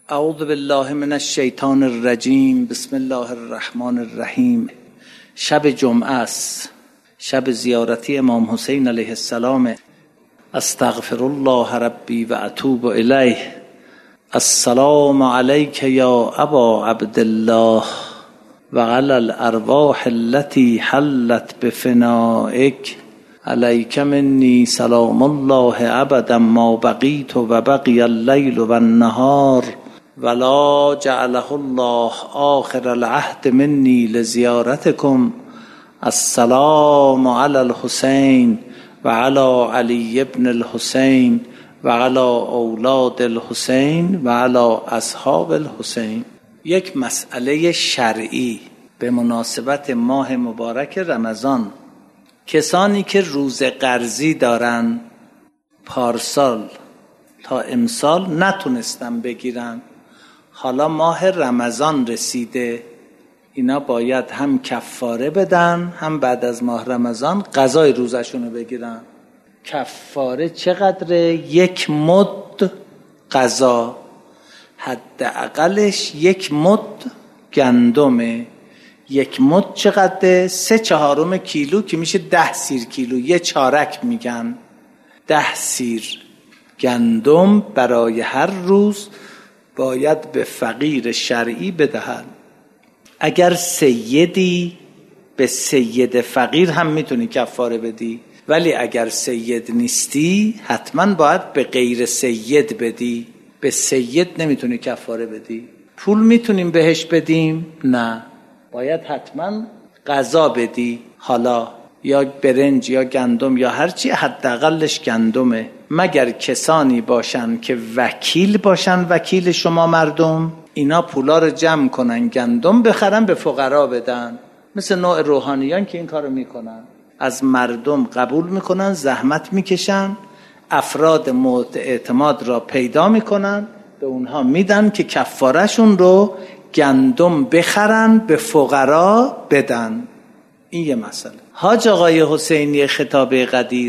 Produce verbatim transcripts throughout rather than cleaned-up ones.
اعوذ بالله من الشیطان الرجیم. بسم الله الرحمن الرحیم. شب جمعه است، شب زیارتی امام حسین علیه السلام. استغفر الله ربی و اتوب الیه. السلام علیک یا ابا عبدالله و علی الارواح التي حلت بفنائک. علیک منی سلام الله ابدا ما بقیت و بقی اللیل و النهار ولا جعله الله آخر العهد منی لزیارتکم. السلام علی الحسین و علی علی ابن الحسین و علی اولاد الحسین و علی اصحاب الحسین. یک مسئله شرعی به مناسبت ماه مبارک رمضان. کسانی که روز قرضی دارن پارسال تا امسال نتونستن بگیرن، حالا ماه رمضان رسیده، اینا باید هم کفاره بدن هم بعد از ماه رمضان قضای روزشونو بگیرن. کفاره چقدره؟ یک مد قضا، حداقلش یک مد گندمه. یک مد چقدره؟ سه چهارم کیلو که میشه ده سیر کیلو، یه چارک میگن. ده سیر گندم برای هر روز باید به فقیر شرعی بدهن. اگر سیدی به سید فقیر هم میتونی کفاره بدی، ولی اگر سید نیستی حتما باید به غیر سید بدی. به سید نمیتونی کفاره بدی. پول میتونیم بهش بدیم؟ نه، باید حتما غذا بدی. حالا یا برنج یا گندم یا هرچی، حداقلش گندمه. مگر کسانی باشن که وکیل باشن، وکیل شما مردم، اینا پولا رو جمع کنن گندم بخرن به فقرا بدن. مثل نوع روحانیان که این کارو میکنن، از مردم قبول میکنن، زحمت میکشن، افراد مورد اعتماد را پیدا میکنن، به اونها میدن که کفارهشون رو گندم بخرن به فقرا بدن. این یه مسئله. حاج آقای حسینی خطاب قدیر،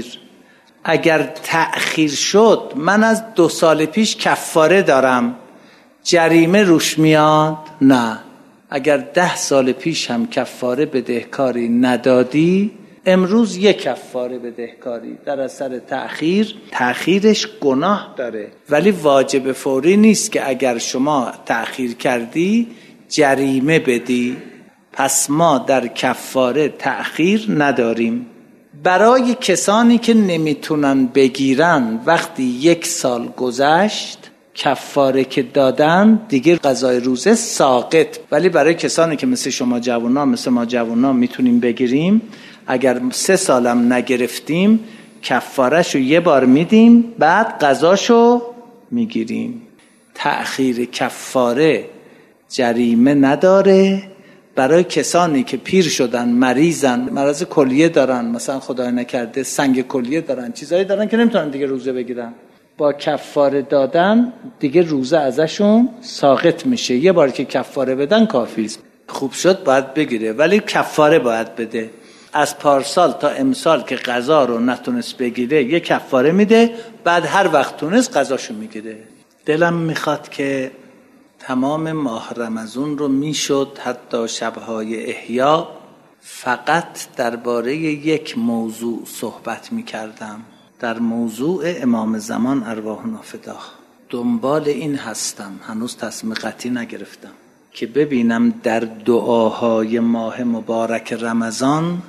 اگر تأخیر شد، من از دو سال پیش کفاره دارم، جریمه روش میاد؟ نه. اگر ده سال پیش هم کفاره بدهکاری ندادی، امروز یک کفاره بدهکاری در اثر تأخیر. تأخیرش گناه داره ولی واجب فوری نیست که اگر شما تأخیر کردی جریمه بدی. پس ما در کفاره تأخیر نداریم. برای کسانی که نمیتونن بگیرن، وقتی یک سال گذشت کفاره که دادن دیگه قضای روزه ساقط. ولی برای کسانی که مثل شما جوونا، مثل ما جوونا میتونیم بگیریم، اگر سه سالم نگرفتیم کفارهشو یه بار میدیم، بعد قضاشو میگیریم. تأخیر کفاره جریمه نداره. برای کسانی که پیر شدن، مریضن، مرض کلیه دارن، مثلا خدای نکرده سنگ کلیه دارن، چیزایی دارن که نمیتونن دیگه روزه بگیرن، با کفاره دادن دیگه روزه ازشون ساقط میشه. یه بار که کفاره بدن کافیست. خوب شد باید بگیره، ولی کفاره باید بده. از پارسال تا امسال که قضا رو نتونست بگیره یه کفاره میده، بعد هر وقت تونست قضاشو میگیره. دلم میخواد که تمام ماه رمضان رو میشد حتی شبهای احیا فقط درباره یک موضوع صحبت میکردم، در موضوع امام زمان ارواحنا فداه. دنبال این هستم، هنوز تصمیم قطعی نگرفتم که ببینم در دعاهای ماه مبارک رمضان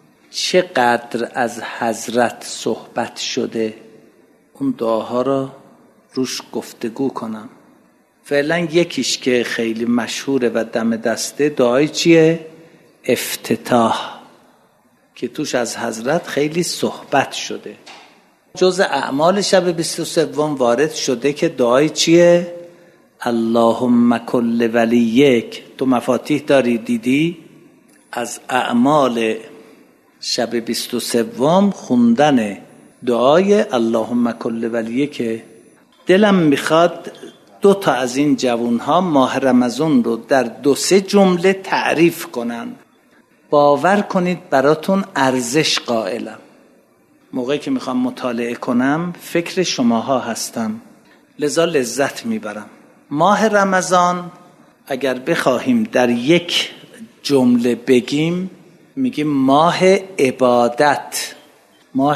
چقدر از حضرت صحبت شده، اون دعاها رو روش گفتگو کنم. فعلا یکیش که خیلی مشهوره و دم دسته، دعای چیه؟ افتتاح، که توش از حضرت خیلی صحبت شده. جز اعمال شب بیست و سوم وارد شده که دعای چیه؟ اللهم کل ولیک. تو مفاتیح داری دیدی؟ از اعمال شب بیست و سوم خوندن دعای اللهم کل ولیک. دلم میخواد دو تا از این جوانها ماه رمضان رو در دو سه جمله تعریف کنن. باور کنید براتون ارزش قائلم. موقعی که میخوام مطالعه کنم فکر شماها هستم، لذا لذت میبرم. ماه رمضان اگر بخواهیم در یک جمله بگیم میگیم ماه عبادت، ماه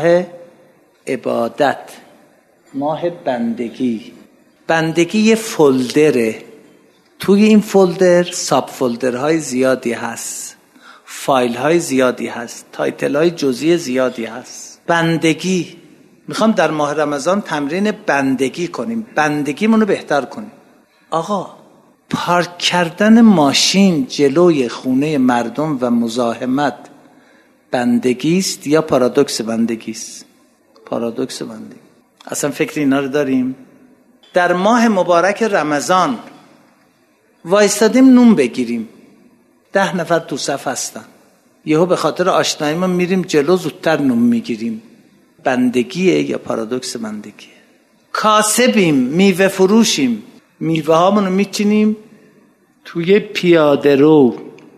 عبادت، ماه بندگی. بندگی یه فولدره، توی این فولدر ساب فولدرهای زیادی هست، فایل های زیادی هست، تایتل های جزئی زیادی هست. بندگی میخوام در ماه رمضان تمرین بندگی کنیم، بندگیمونو بهتر کنیم. آقا پارک کردن ماشین جلوی خونه مردم و مزاحمت بندگی است یا پارادوکس بندگی است؟ پارادوکس بندگی. اصلا فکر اینا رو داریم؟ در ماه مبارک رمضان وایستادیم نون بگیریم، ده نفر تو صف هستن، یهو به خاطر آشنایی ما میریم جلو زودتر نون میگیریم. بندگیه یا پارادوکس بندگیه؟ کاسبیم، میوه فروشیم، میوه هامونو میچینیم توی پیاده رو،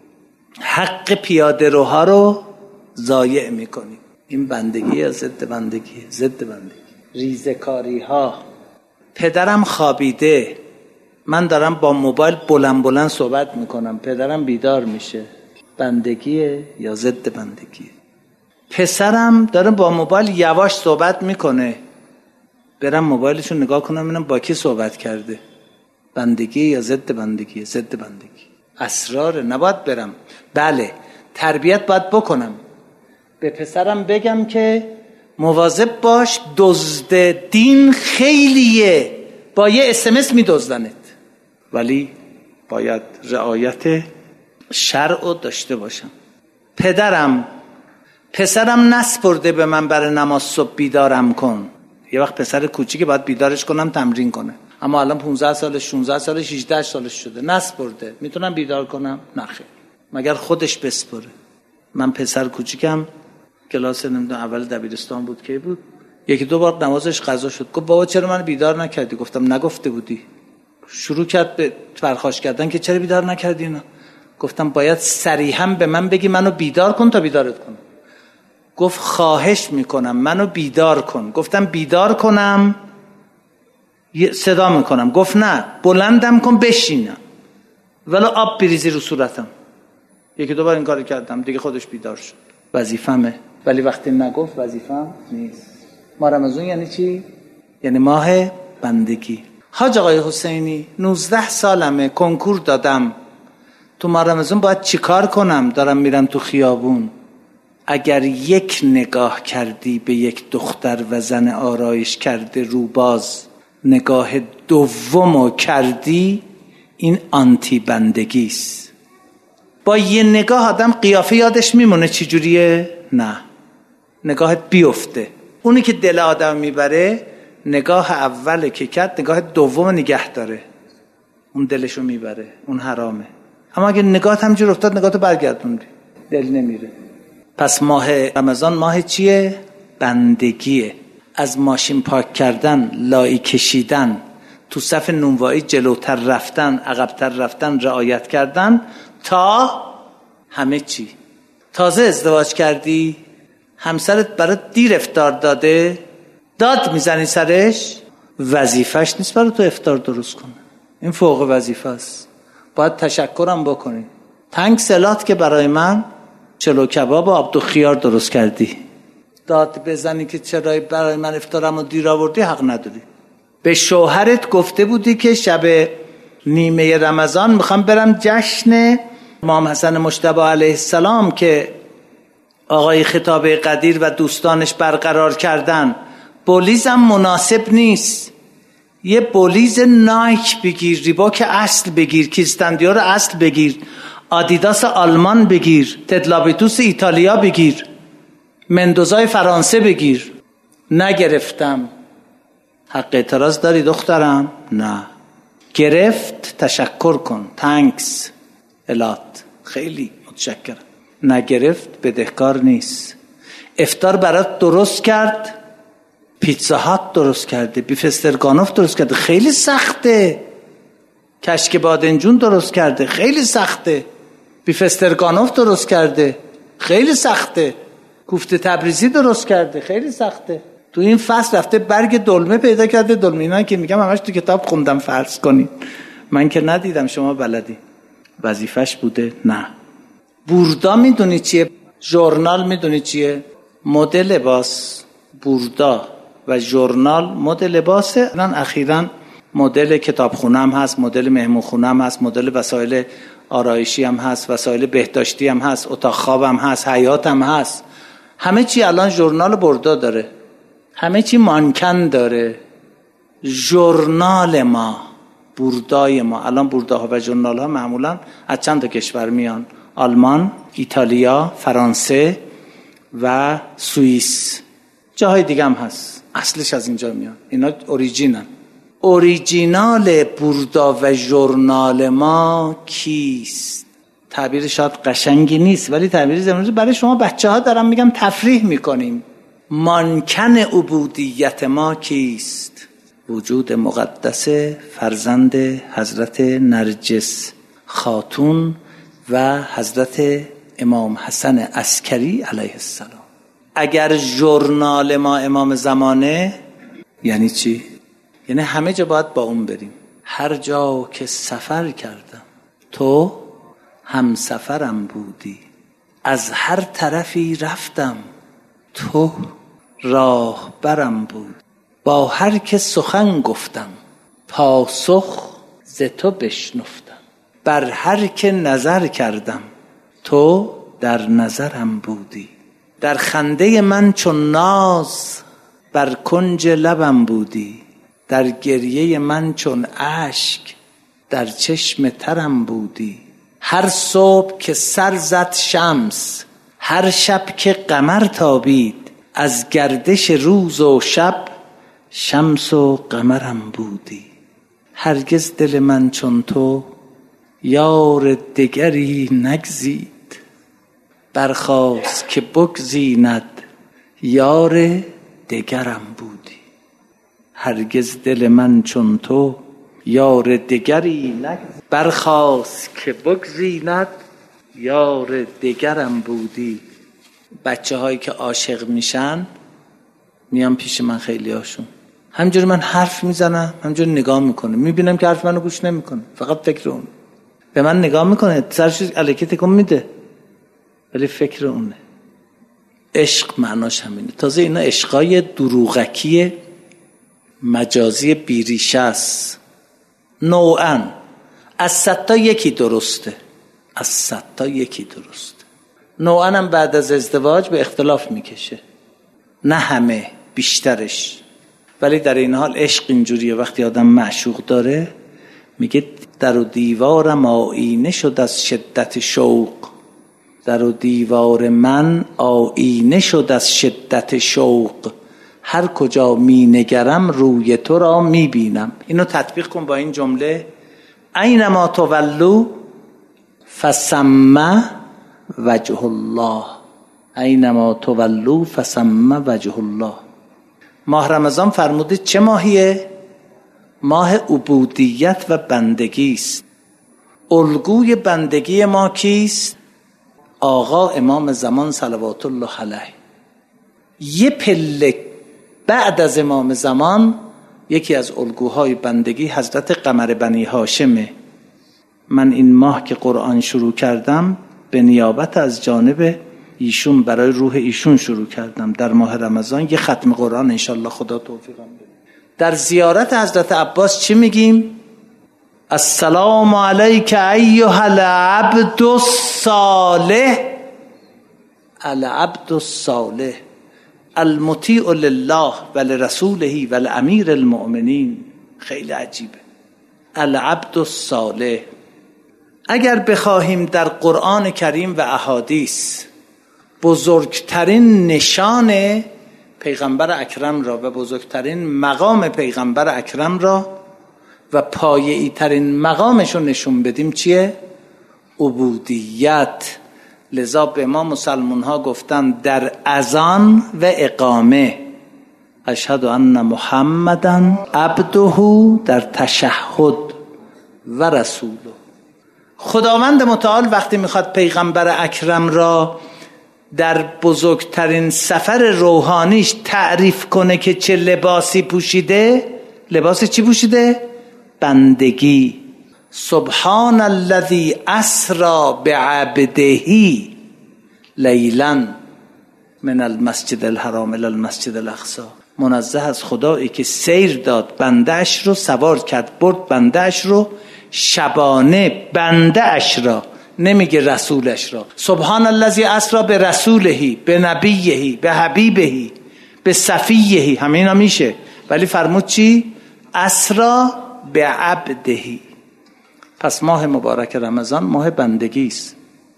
حق پیاده روها رو ضایع میکنیم. این بندگی یا ضد بندگی؟ ضد بندگی. ریزکاری ها. پدرم خوابیده، من دارم با موبایل بلند بلند صحبت میکنم، پدرم بیدار میشه، بندگیه یا ضد بندگیه؟ پسرم داره با موبایل یواش صحبت میکنه، برم موبایلشو نگاه کنم ببینم با کی صحبت کرده، بندگی یا ضد بندگی؟ ضد بندگی. اسرار نباید برم. بله تربیت باید بکنم، به پسرم بگم که مواظب باش، دزد دین خیلیه، با یه اسمس میدزدنت، ولی باید رعایت شرع رو داشته باشم. پدرم پسرم نسپرده به من برای نماز صبح بیدارم کن. یه وقت پسر کوچیک باید بیدارش کنم تمرین کنه، اما الان پانزده سالش، شانزده سالش، هجده سالش شده، نسپرده، میتونم بیدار کنم؟ نخیر، مگر خودش بسپره. من پسر کوچیکم کلاس نمیدونم اول دبیرستان بود که بود، یکی دو بار نمازش قضا شد، گفت بابا چرا من بیدار نکردی؟ گفتم نگفته بودی. شروع کرد به پرخاش کردن که چرا بیدار نکردی اینا. گفتم باید صریحا به من بگی منو بیدار کن تا بیدارت کنم. گفت خواهش میکنم منو بیدار کن. گفتم بیدار کنم صدا میکنم. گفت نه بلندم کن بشینم ولی آب بریزی رو صورتم. یکی دو بار این کارو کردم دیگه خودش بیدار شد. وظیفمه، ولی وقتی نگفت وظیفم نیست. ماه رمضان یعنی چی؟ یعنی ماه بندگی. حاج آقای حسینی نوزده سالمه، کنکور دادم، تو ماه رمضان باید چی کار کنم؟ دارم میرم تو خیابون. اگر یک نگاه کردی به یک دختر و زن آرایش کرده روباز، نگاه دومو کردی، این آنتی بندگیست. با یه نگاه آدم قیافه یادش میمونه چی جوریه؟ نه، نگاهت بیفته. اونی که دل آدم میبره نگاه اوله که کرد، نگاه دوم نگه داره، اون دلشو میبره، اون حرامه. اما اگه نگاهت همجور افتاد نگاهتو برگردوندی، دل نمیره. پس ماه رمضان ماه چیه؟ بندگیه. از ماشین پارک کردن، لایی کشیدن، تو صف نونوایی جلوتر رفتن، عقبتر رفتن، رعایت کردن تا همه چی. تازه ازدواج کردی، همسرت برات دیر افطار داده، داد میزنی سرش، وظیفش نیست برای تو افطار درست کنه، این فوق وظیفه است. باید تشکرم بکنی. تنگ سلات که برای من چلو کباب و آب دو خیار درست کردی، داد بزنی که چرا برای من افطارمو دیر آوردی، حق نداری. به شوهرت گفته بودی که شب نیمه رمضان میخوام برم جشن امام حسن مجتبی علیه السلام که آقای خطابه قدیر و دوستانش برقرار کردن، بولیزم مناسب نیست، یه بولیز نایک بگیر، ریباک اصل بگیر، کریستاندیور اصل بگیر، آدیداس آلمان بگیر، تدلابیتوس ایتالیا بگیر، مندوزای فرانسه بگیر. نگرفتم. حق اعتراض داری دخترم؟ نه. گرفت تشکر کن، تانکس الات، خیلی متشکرم. نگرفت بدهکار نیست. افطار برات درست کرد، پیتزا هات درست کرده، بیف استرگانوف درست کرده، خیلی سخته. کشک بادنجون درست کرده، خیلی سخته. بیف استرگانوف درست کرده، خیلی سخته. کوفته تبریزی درست کرده، خیلی سخته. تو این فصل رفته برگ دلمه پیدا کرده، دلمه اینا که میگم همش تو کتاب خوندم فرض کنید، من که ندیدم، شما بلدی. وظیفش بوده؟ نه. بوردا میدونی چیه؟ ژورنال میدونی چیه؟ مد لباس. بوردا و ژورنال مد لباسه. الان اخیراً مدل کتابخونه هم هست، مدل مهمونخونه هم هست، مدل وسایل آرایشی هم هست، وسایل بهداشتی هم هست، اتاق خواب هم هست، حیاط هم هست. همه چی الان ژورنال بوردا داره، همه چی مانکن داره. ژورنال ما، بوردای ما، الان بورداها و ژورنال ها معمولا از چند تا کشور میان: آلمان، ایتالیا، فرانسه و سوئیس. جاهای دیگه هم هست، اصلش از اینجا میان. اینا اوریجینن. اوریجینال بوردا و ژورنال ما کیست؟ تعبیر شاید قشنگی نیست، ولی تعبیر امروز برای شما بچه ها دارم میگم، تفریح میکنیم. مانکن عبودیت ما کیست؟ وجود مقدس فرزند حضرت نرجس خاتون و حضرت امام حسن عسکری علیه السلام. اگر ژورنال ما امام زمانه، یعنی چی؟ یعنی همه جا باید با اون بریم. هر جا که سفر کردم تو هم سفرم بودی، از هر طرفی رفتم تو راه برم بود. با هر که سخن گفتم پاسخ ز تو بشنفتم. بر هر که نظر کردم تو در نظرم بودی. در خنده من چون ناز بر کنج لبم بودی. در گریه من چون اشک در چشم ترم بودی. هر صبح که سر زد شمس، هر شب که قمر تابید، از گردش روز و شب شمس و قمرم بودی. هرگز دل من چون تو یار دگری نگزید، برخاست که بگزیند یار دگرم بودی. هرگز دل من چون تو یار دگری نگزید، برخاست که بگزیند یار دگرم بودی. بچه هایی که عاشق میشن میان پیش من، خیلی هاشون همجوری من حرف میزنم، همجوری نگاه میکنه، میبینم که حرف منو گوش نمیکنه، فقط فکر اون. به من نگاه میکنه، سرش الکی تکون میده، ولی فکر اونه. عشق معناش همینه. تازه اینا عشقای دروغکی مجازی بیریشه است. نوعاً از صد تا یکی درسته، از صد تا یکی درسته. نوعاً هم بعد از ازدواج به اختلاف میکشه، نه همه، بیشترش. ولی در این حال عشق اینجوریه، وقتی آدم معشوق داره میگه در و دیوارم آیینه شد از شدت شوق. در و دیوار من آیینه شد از شدت شوق. هر کجا می نگرم روی تو را می بینم. اینو تطبیق کن با این جمله: اینما تولوا فثم وجه الله. اینما تولوا فثم وجه الله. ماه رمضان فرموده چه ماهیه؟ ماه عبودیت و بندگی است. الگوی بندگی ما کیست؟ آقا امام زمان صلوات الله علیه. یه پله بعد از امام زمان یکی از الگوهای بندگی حضرت قمر بنی هاشمه. من این ماه که قرآن شروع کردم به نیابت از جانب ایشون، برای روح ایشون شروع کردم. در ماه رمضان یه ختم قرآن انشالله خدا توفیقم بده. در زیارت حضرت عباس چی میگیم؟ السلام علیک ایها العبد الصالح. العبد الصالح المطیع لله و لرسوله و لامیر المؤمنین. خیلی عجیبه. العبد الصالح. اگر بخواهیم در قرآن کریم و احادیث بزرگترین نشان پیغمبر اکرم را و بزرگترین مقام پیغمبر اکرم را و پایه‌ای ترین مقامش رو نشون بدیم، چیه؟ عبودیت. لذا به ما مسلمان ها گفتن در اذان و اقامه اشهد ان محمدن عبده، در تشهد و رسوله. خداوند متعال وقتی میخواد پیغمبر اکرم را در بزرگترین سفر روحانیش تعریف کنه که چه لباسی پوشیده، لباس چی پوشیده؟ بندگی. سبحان الذی اسری بعبده لیلا من المسجد الحرام الی المسجد الاقصی. منزه از خدایی که سیر داد بنده‌اش رو، سوار کرد برد بنده‌اش رو، شبانه بنده‌اش را، نمیگه رسولش را. سبحان الذی اسری برسوله بنبیه بحبیبه بصفیه، همه اینا میشه، ولی فرمود چی؟ اسری بعبده. پس ماه مبارک رمضان ماه بندگی است.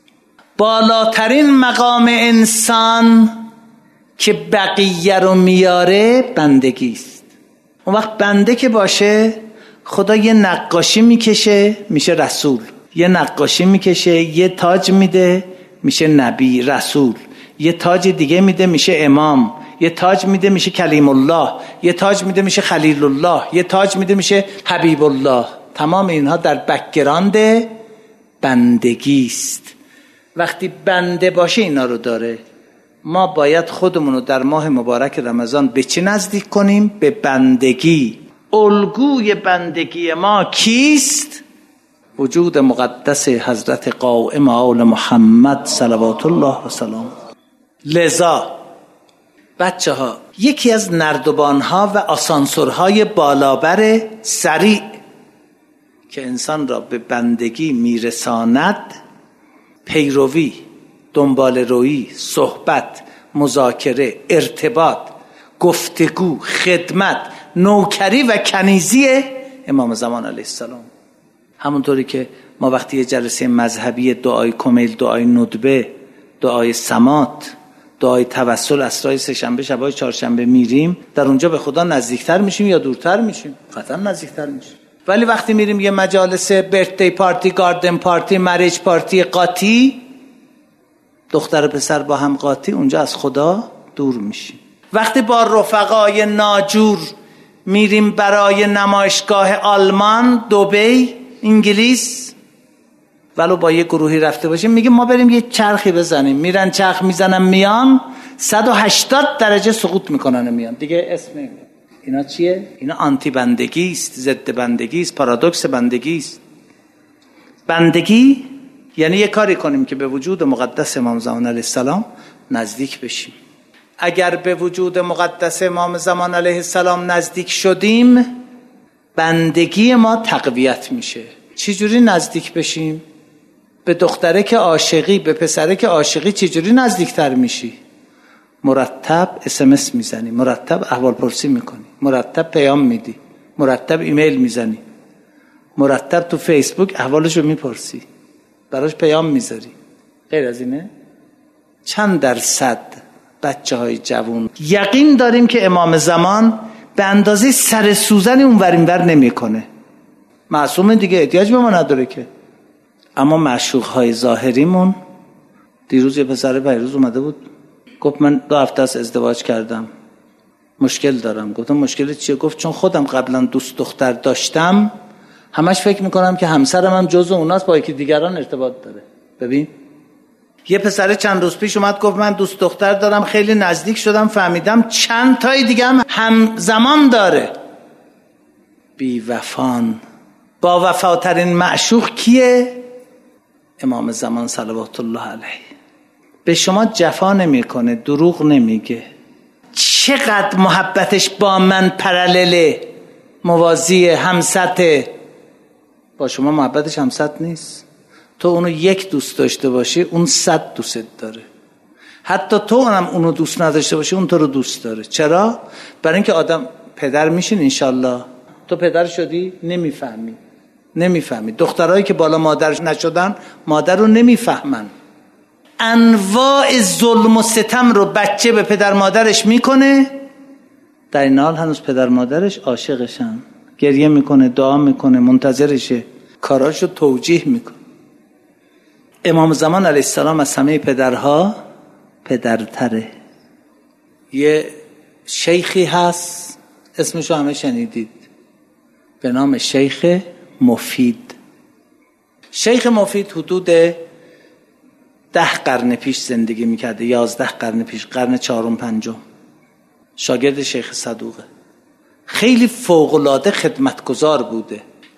بالاترین مقام انسان که بقیه رو میاره بندگی است. اون وقت بنده که باشه، خدا یه نقاشی میکشه میشه رسول، یه نقاشی میکشه یه تاج میده میشه نبی رسول، یه تاج دیگه میده میشه امام، یه تاج میده میشه کلیم الله، یه تاج میده میشه خلیل الله، یه تاج میده میشه حبیب الله. تمام اینها در بک‌گراند بندگی است. وقتی بنده باشه اینا رو داره. ما باید خودمون رو در ماه مبارک رمضان به چه نزدیک کنیم؟ به بندگی. الگوی بندگی ما کیست؟ وجود مقدس حضرت قائم آل محمد صلوات الله و سلام. لذا بچه ها، یکی از نردبان ها و آسانسورهای بالابر سریع که انسان را به بندگی میرساند، پیروی، دنبال روی، صحبت، مذاکره، ارتباط، گفتگو، خدمت، نوکری و کنیزی امام زمان علیه السلام. همونطوری که ما وقتی یه جلسه مذهبی دعای کمیل، دعای ندبه، دعای سمات، دعای توسل اسرای سه شنبه شبای چهارشنبه میریم، در اونجا به خدا نزدیکتر میشیم یا دورتر میشیم؟ قطعا نزدیکتر میشیم. ولی وقتی میریم یه مجالس برثدی پارتی، گاردن پارتی، مریج پارتی قاطی، دختر پسر با هم قاطی، اونجا از خدا دور میشیم. وقتی با رفقای ناجور میریم برای نمایشگاه آلمان، دبی، انگلیس، ولو با یه گروهی رفته باشیم، میگه ما بریم یه چرخی بزنیم، میرن چرخ میزنن میان، صد و هشتاد درجه سقوط میکنن میان. دیگه اسم اینا چیه؟ اینا آنتی بندگی است، ضد بندگی است، پارادوکس بندگی است. بندگی یعنی یه کاری کنیم که به وجود مقدس امام زمان علیه السلام نزدیک بشیم. اگر به وجود مقدس امام زمان علیه السلام نزدیک شدیم، بندگی ما تقویت میشه. چجوری نزدیک بشیم؟ به دختره که عاشقی، به پسره که عاشقی چجوری نزدیکتر میشی؟ مرتب اس ام اس میزنی، مرتب احوال پرسی میکنی، مرتب پیام میدی، مرتب ایمیل میزنی، مرتب تو فیسبوک احوالشو میپرسی، براش پیام میذاری. غیر از اینه؟ چند درصد بچه های جوان یقین داریم که امام زمان به اندازه سر سوزن اون ور این ور نمی کنه؟ معصومه دیگه، احتیاج به ما نداره که. اما معشوق های ظاهریمون، دیروز یه پسر پیروز اومده بود گفت من دو هفته از ازدواج کردم، مشکل دارم. گفتم مشکل چیه؟ گفت چون خودم قبلا دوست دختر داشتم، همش فکر میکنم که همسرم هم جزو اوناست، با یکی دیگران ارتباط داره. ببین یه پسر چند روز پیش اومد گفت من دوست دختر دارم، خیلی نزدیک شدم، فهمیدم چند تای دیگه هم همزمان داره. بی وفان. با وفاترین معشوق کیه؟ امام زمان صلوات الله علیه. به شما جفا نمیکنه، دروغ نمیگه. چقدر محبتش با من پرالله، موازی، همسطه. با شما محبتش همسط نیست. تو اونو یک دوست داشته باشی، اون صد دوست داره. حتی تو هم اونو دوست نداشته باشی، اون تو رو دوست داره. چرا؟ برای اینکه آدم پدر میشین انشالله. تو پدر شدی نمیفهمی، نمیفهمی. دخترایی که بالا مادر نشدن مادر رو نمیفهمن. انواع ظلم و ستم رو بچه به پدر مادرش میکنه، در این حال هنوز پدر مادرش عاشقشن، گریه میکنه، دعا میکنه، منتظرشه، کاراشو توجیه میکنه. امام زمان علیه السلام از همه پدرها پدرتره. یه شیخی هست اسمشو همه شنیدید، به نام شیخ مفید. شیخ مفید حدود ده قرن پیش زندگی میکرده، یازده قرن پیش، قرن چهارم پنجم. شاگرد شیخ صدوقه. خیلی فوق‌العاده خدمتگزار بوده.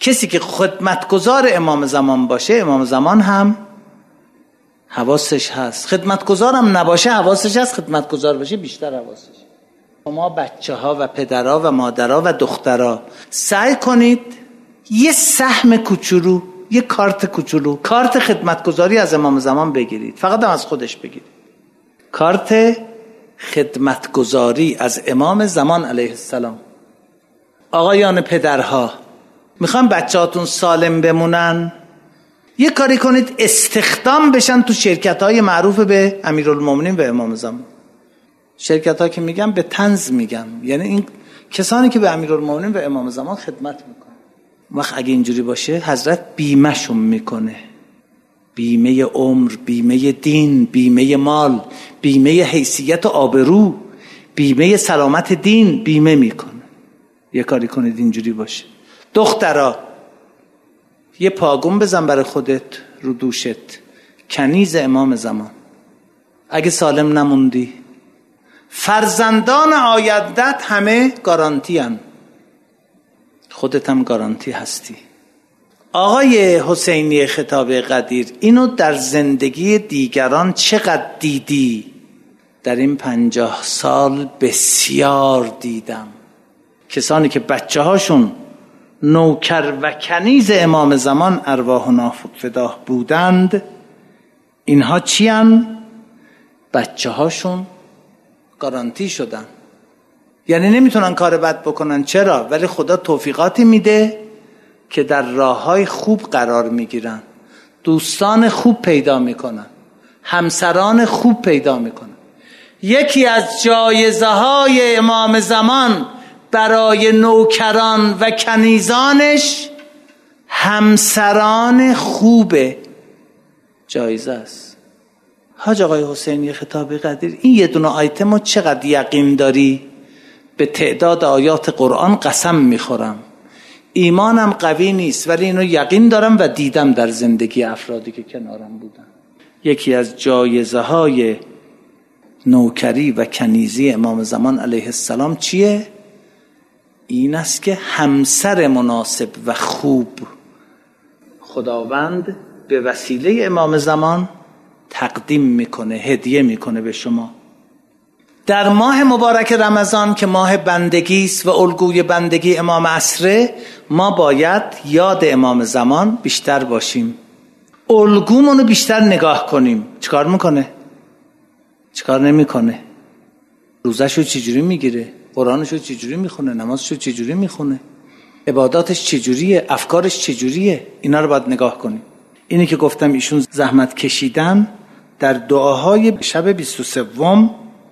کسی که خدمتگزار امام زمان باشه، امام زمان هم حواسش هست. خدمتگزار هم نباشه حواسش هست، خدمتگزار باشه بیشتر حواسش. شما بچه ها و پدرها و مادرها و دخترها سعی کنید یه سهم کوچولو، یه کارت کوچولو، کارت خدمتگزاری از امام زمان بگیرید. فقط هم از خودش بگیرید. کارت خدمتگزاری از امام زمان علیه السلام. آقایان پدرها، میخوان بچهاتون سالم بمونن، یه کاری کنید استخدام بشن تو شرکت های معروف به امیرالمومنین و امام زمان. شرکت ها که میگم به طنز میگم، یعنی این کسانی که به امیرالمومنین و امام زمان خدمت میکنن. وقت اگه اینجوری باشه حضرت بیمه شون میکنه، بیمه عمر، بیمه دین، بیمه مال، بیمه حیثیت و آبرو، بیمه سلامت دین بیمه میکنه. یه کاری کنید اینجوری باشه. دخترا یه پاگون بزن برای خودت رو دوشت، کنیز امام زمان. اگه سالم نموندی، فرزندان آیندت همه گارانتی هن. خودت هم گارانتی هستی. آقای حسینی خطاب قدیر، اینو در زندگی دیگران چقدر دیدی؟ در این پنجاه سال بسیار دیدم. کسانی که بچه هاشون نوکر و کنیز امام زمان ارواحنا فداه بودند، اینها چی هن؟ بچه هاشون گارانتی شدن، یعنی نمیتونن کار بد بکنن. چرا؟ ولی خدا توفیقاتی میده که در راههای خوب قرار میگیرن، دوستان خوب پیدا میکنن، همسران خوب پیدا میکنن. یکی از جایزه های امام زمان برای نوکران و کنیزانش همسران خوب جایزه است. حاج آقای حسینی خطاب قدیر، این یه دونه آیتمو چقدر یقین داری؟ به تعداد آیات قرآن قسم میخورم. ایمانم قوی نیست ولی اینو یقین دارم و دیدم در زندگی افرادی که کنارم بودن. یکی از جایزه های نوکری و کنیزی امام زمان علیه السلام چیه؟ این است که همسر مناسب و خوب خداوند به وسیله امام زمان تقدیم میکنه، هدیه میکنه به شما. در ماه مبارک رمضان که ماه بندگی است و الگوی بندگی امام عصره، ما باید یاد امام زمان بیشتر باشیم، الگومونو بیشتر نگاه کنیم. چیکار میکنه؟ چیکار نمیکنه؟ روزشو چجوری میگیره؟ قرآنشو چجوری میخونه؟ نمازشو چجوری میخونه؟ عباداتش چجوریه؟ افکارش چجوریه؟ اینا رو باید نگاه کنیم. اینی که گفتم ایشون زحمت کشیدن در دعاهای شب بیست و سوم،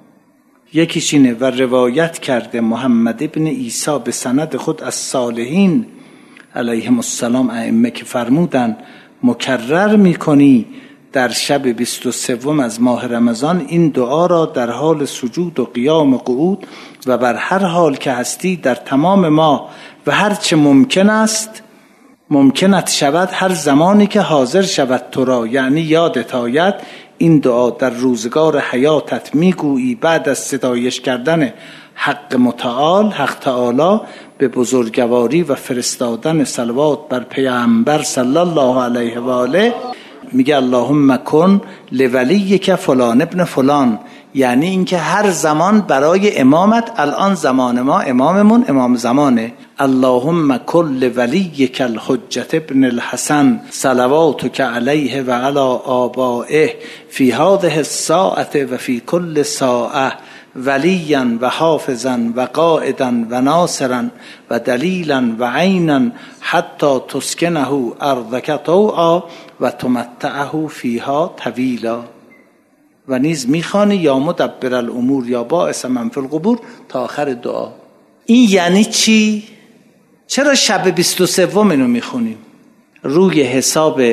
یکیش اینه: و روایت کرده محمد ابن عیسی به سند خود از صالحین علیهم السلام ائمه که فرمودن مکرر میکنی در شب بیست و سوم از ماه رمضان این دعا را در حال سجود و قیام و قعود و بر هر حال که هستی در تمام ماه و هر چه ممکن است ممکنت شود هر زمانی که حاضر شود تو را، یعنی یادت آید، این دعا در روزگار حیاتت میگویی بعد از ستایش کردن حق متعال، حق تعالی به بزرگواری و فرستادن صلوات بر پیامبر صلی الله علیه و آله، میگه اللهم کن لولیک فلان ابن فلان، یعنی اینکه هر زمان برای امامت، الان زمان ما اماممون امام زمانه، اللهم کن لولیک الحجة ابن الحسن صلواتک علیه و علی آبائه فی هذه الساعة و فی کل ساعة ولیا و حافظا و قائدا و ناصرا و دلیلا و عینا حتی تسکنه ارضک طوعا و تمتعه فیها طویلا. و نیز میخوانی یا مدبر الامور یا باعث من فی القبور تا آخر دعا. این یعنی چی؟ چرا شب بیست و سوم اینو میخونیم؟ روی حساب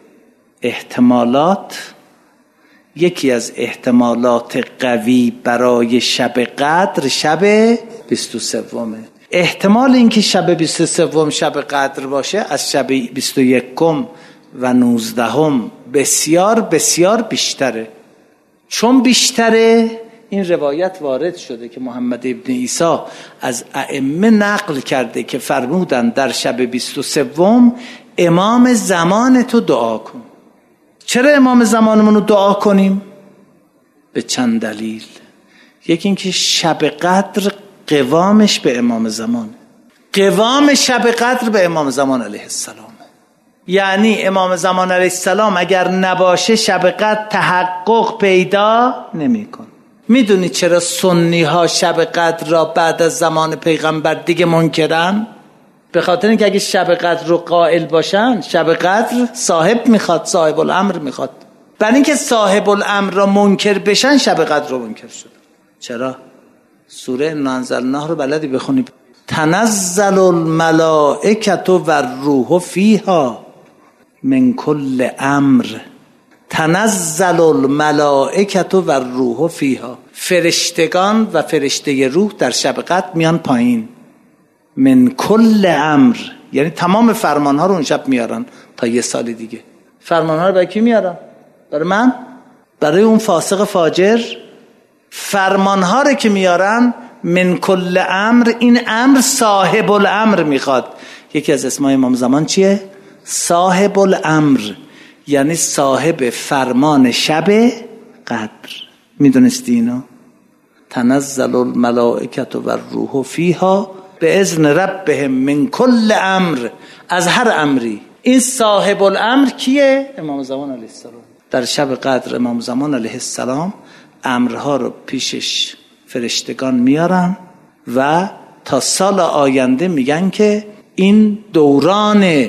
احتمالات، یکی از احتمالات قوی برای شب قدر شب بیست و سومه. احتمال اینکه شب بیست و سوم شب قدر باشه از شب بیست و یکم و نوزدهم بسیار بسیار بیشتره. چون بیشتره این روایت وارد شده که محمد ابن عیسی از ائمه نقل کرده که فرمودن در شب بیست و سوم امام زمان تو دعا کن. چرا امام زمانمون رو دعا کنیم؟ به چند دلیل. یکی اینکه شب قدر قوامش به امام زمان، قوام شب قدر به امام زمان علیه السلام، یعنی امام زمان علیه السلام اگر نباشه شب قدر تحقق پیدا نمی‌کنه. میدونی چرا سنی ها شب قدر را بعد از زمان پیغمبر دیگه منکرن؟ به خاطر اینکه اگه شب قدر رو قائل باشن، شب قدر صاحب میخواد، صاحب الامر میخواد. برای اینکه صاحب الامر را منکر بشن شب قدر رو منکر شد. چرا؟ سوره انا انزلناه رو بلدی بخونی؟ تنزل الملائکة و الروح فیها من کل امر. تنزل الملائکة و الروح فیها، فرشتگان و فرشته روح در شب قدر میان پایین. من کل امر یعنی تمام فرمان ها رو اون شب میارن تا یه سال دیگه. فرمان ها رو برای کی میارن؟ برای من؟ برای اون فاسق فاجر؟ فرمان ها رو که میارن من کل امر، این امر صاحب الامر میخواد. یکی از اسمای امام زمان چیه؟ صاحب الامر، یعنی صاحب فرمان شب قدر. میدونستی اینو؟ تنزل الملائکة و الروح فیها به اذن ربهم من کل امر، از هر امری. این صاحب الامر کیه؟ امام زمان علیه السلام. در شب قدر امام زمان علیه السلام امرها رو پیشش فرشتگان میارن و تا سال آینده میگن که این دوران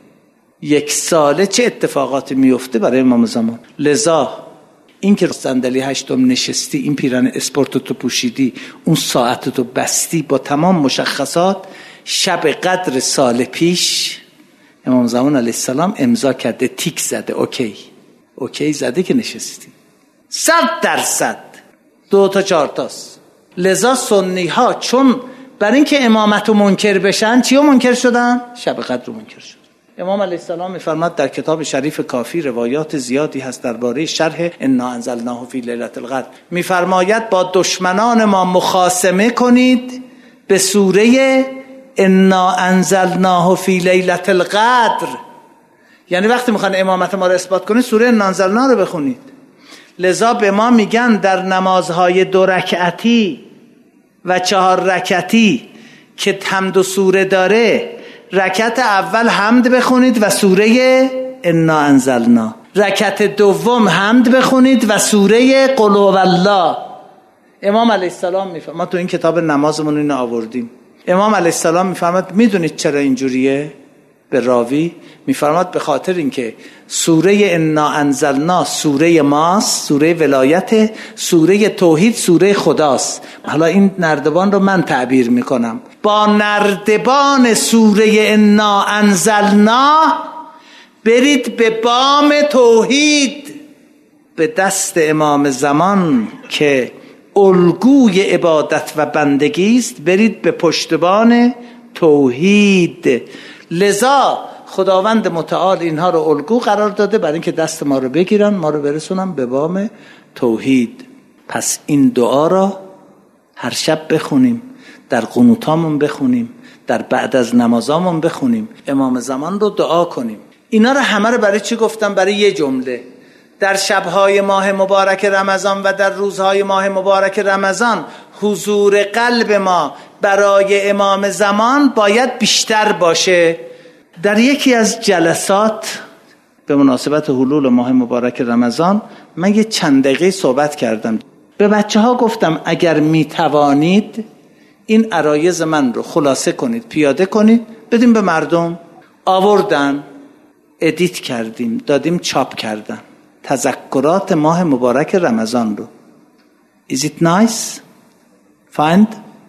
یک ساله چه اتفاقاتی میفته برای امام زمان. لذا این که صندلی هشتم نشستی، این پیرن اسپورت تو پوشیدی، اون ساعت تو بستی با تمام مشخصات، شب قدر سال پیش امام زمان علیه السلام امضا کرده، تیک زده، اوکی اوکی زده که نشستی. صد درصد دو تا چهار تاست. لذا سنی ها چون برای اینکه امامت رو منکر بشن چی رو منکر شدن؟ شب قدر رو منکر شدن. امام علیه السلام می‌فرماد در کتاب شریف کافی، روایات زیادی هست درباره شرح انا انزلناه فی لیلة القدر، می‌فرماید با دشمنان ما مخاصمه کنید به سوره انا انزلناه فی لیلة القدر. یعنی وقتی میخوان امامت ما رو اثبات کنید سوره انا انزلناه رو بخونید. لذا به ما میگن در نمازهای دو رکعتی و چهار رکعتی که حمد و سوره داره، رکعت اول حمد بخونید و سوره انا انزلنا، رکعت دوم حمد بخونید و سوره قل هو الله. امام علیه السلام میفرماد، ما تو این کتاب نمازمون اینو آوردیم، امام علیه السلام میفرماد میدونید چرا اینجوریه؟ به راوی میفرماد به خاطر اینکه سوره انا انزلنا سوره ماست، سوره ولایت، سوره توحید سوره خداست. حالا این نردبان رو من تعبیر میکنم، با نردبان سوره انا انزلنا برید به بام توحید، به دست امام زمان که الگوی عبادت و بندگی است، برید به پشتبان توحید. لذا خداوند متعال اینها رو الگو قرار داده برای اینکه دست ما رو بگیرن، ما رو برسونن به بام توحید. پس این دعا را هر شب بخونیم، در قنوتامون بخونیم، در بعد از نمازامون بخونیم، امام زمان رو دعا کنیم. اینا رو همه رو برای چی گفتم؟ برای یه جمله. در شبهای ماه مبارک رمضان و در روزهای ماه مبارک رمضان حضور قلب ما برای امام زمان باید بیشتر باشه. در یکی از جلسات به مناسبت حلول ماه مبارک رمضان من یه چند دقیقه صحبت کردم. به بچه ها گفتم اگر می توانید این عرایض من رو خلاصه کنید، پیاده کنید، بدیم به مردم. آوردن، ادیت کردیم، دادیم چاپ کردن تذکرات ماه مبارک رمضان رو. Is it nice? Find؟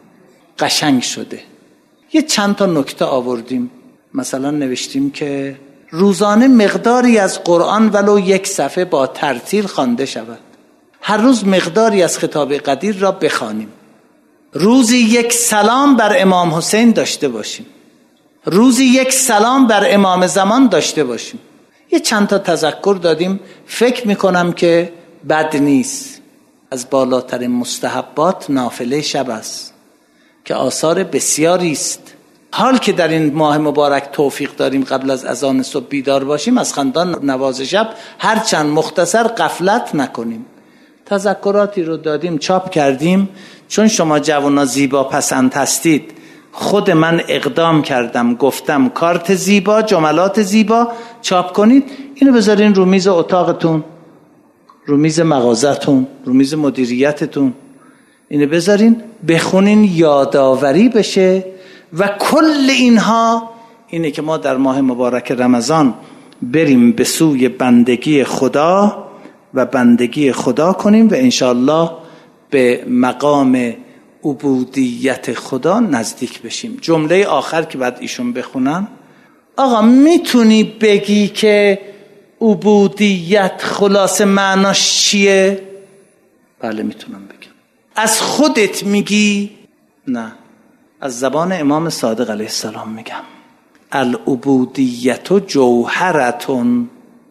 قشنگ شده. یه چند تا نکته آوردیم. مثلا نوشتیم که روزانه مقداری از قرآن ولو یک صفحه با ترتیل خوانده شود. هر روز مقداری از خطاب قدیر را بخوانیم. روزی یک سلام بر امام حسین داشته باشیم. روزی یک سلام بر امام زمان داشته باشیم. یه چند تا تذکر دادیم، فکر میکنم که بد نیست. از بالاترین مستحبات نافله شب است که آثار بسیاری است. حال که در این ماه مبارک توفیق داریم قبل از اذان صبح بیدار باشیم، از خواندن نواز شب هرچند مختصر غفلت نکنیم. تذکراتی رو دادیم، چاپ کردیم، چون شما جوانا زیبا پسند هستید خود من اقدام کردم، گفتم کارت زیبا، جملات زیبا چاپ کنید، اینو بذارین رو میز اتاقتون، رو میز مغازتون، رو میز مدیریتتون، اینو بذارین بخونین، یادآوری بشه. و کل اینها اینه که ما در ماه مبارک رمضان بریم به سوی بندگی خدا و بندگی خدا کنیم و انشاءالله به مقام عبودیت خدا نزدیک بشیم. جمله آخر که بعد ایشون بخونن، آقا میتونی بگی که عبودیت خلاص معناش چیه؟ بله میتونم بگم. از خودت میگی؟ نه، از زبان امام صادق علیه السلام میگم. العبودیت جوهرتون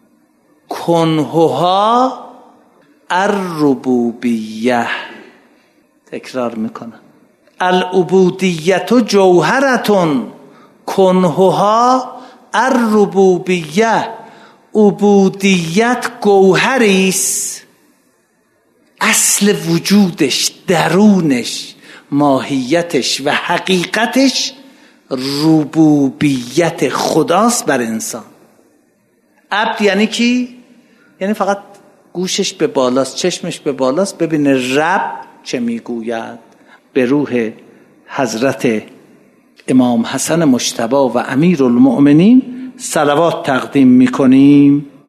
کنهها الربوبیه. تکرار میکنم، العبودیت جوهرتون کنهها الربوبیه. عبودیت گوهری است، اصل وجودش، درونش، ماهیتش و حقیقتش ربوبیت خداست بر انسان. عبد یعنی کی؟ یعنی فقط گوشش به بالاست، چشمش به بالاست، ببینه رب چه میگوید. به روح حضرت امام حسن مجتبی و امیر المؤمنین صلوات تقدیم میکنیم.